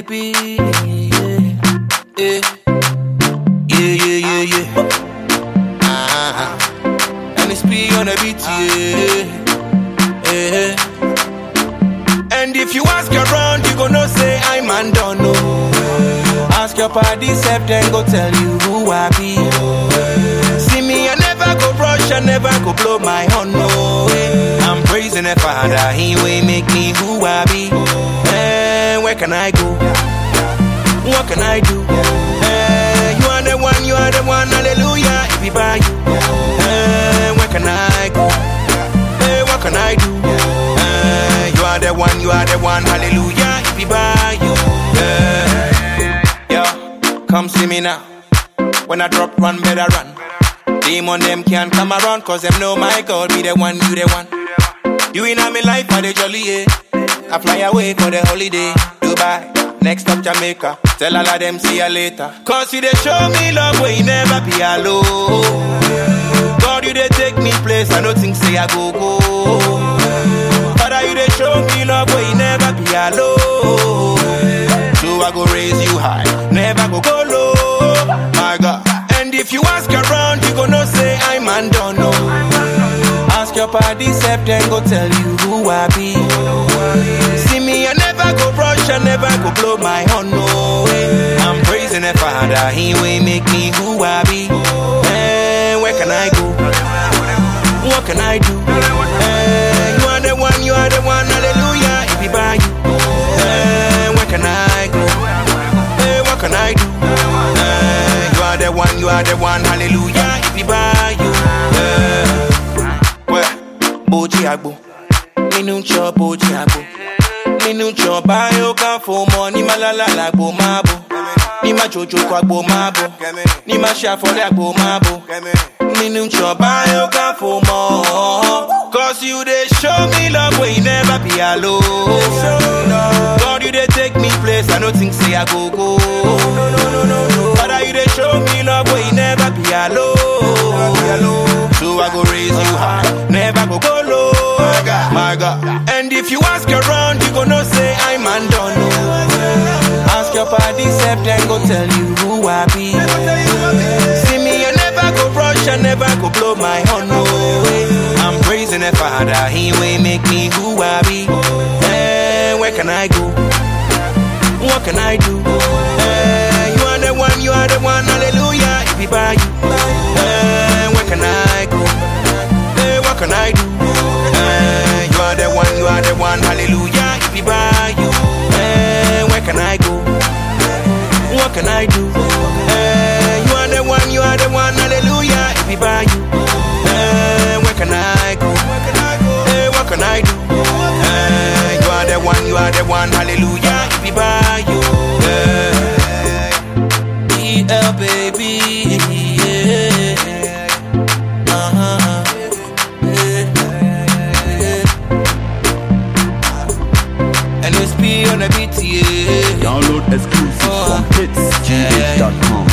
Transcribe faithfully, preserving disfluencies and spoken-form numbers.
baby. Yeah, yeah, yeah, yeah, yeah. Uh-huh. And it's P on the beat, yeah, yeah. And if you ask around, you gonna say I'm man don't know. Ask your party, self, then go tell you who I be. See me, I never go brush, I never go blow my horn, no. I'm praising the Father, He will make me who I be. And where can I go? What can I do? Eh, you are the one, you are the one, hallelujah, if you buy you. Eh, where can I go? Eh, what can I do? Eh, you are the one, you are the one, hallelujah, if you buy you. Eh, yo, come see me now. When I drop one, better run. Demon them can't come around, cause them know my God be the one, you the one. You in my life, I the jolly, yeah. I fly away for the holiday, Dubai. Next up Jamaica, tell all of them see you later. Cause you they show me love where you never be alone. God you they take me place, I don't think say I go go. Father you they show me love where you never be alone. So I go raise you high, never go go low. My God, and if you ask around, you gonna say I'm man don't know. Ask your party, self, then go tell you who I be. See me, I never go brush, I never go blow my horn, no. I'm praising the Father, He will make me who I be. And where can I go? What can I do? And you are the one, you are the one, hallelujah, if you buy you. And where can I go? And what can I do? And you are the one, you are the one, hallelujah, if you buy you. Boji agbo, me no chop boji agbo. Me no chop ayo kan for money malala lagbo mabo. Ni ma jojo kwa agbo mabo. Ni ma sha for agbo mabo. Me no chop ayo kan for more. Cause you they show me love where you never be alone. God you they take me place, I don't think say I go go. Father you they show me love where you never be alone. So I go raise you high, never go go low, my God. And if you ask around, you gonna say I'm man don't know. Ask your party, self, then go tell you who I be. See me, I never go brush, I never go blow my horn, no. I'm praising the Father, He will make me who I be. And where can I go? What can I do? And you are the one, you are the one, hallelujah, if you buy you. And where can I go? Hey, what can I do? Uh, you are the one, you are the one, hallelujah, if you buy you. Uh, where can I go? What can I do? Uh, you are the one, you are the one, hallelujah, if you buy you. Uh, where can I go? Hey, what can I do? Uh, you are the one, you are the one, hallelujah, if you buy you. Uh, B L baby, yeah. Download exclusive from hits g h dot com.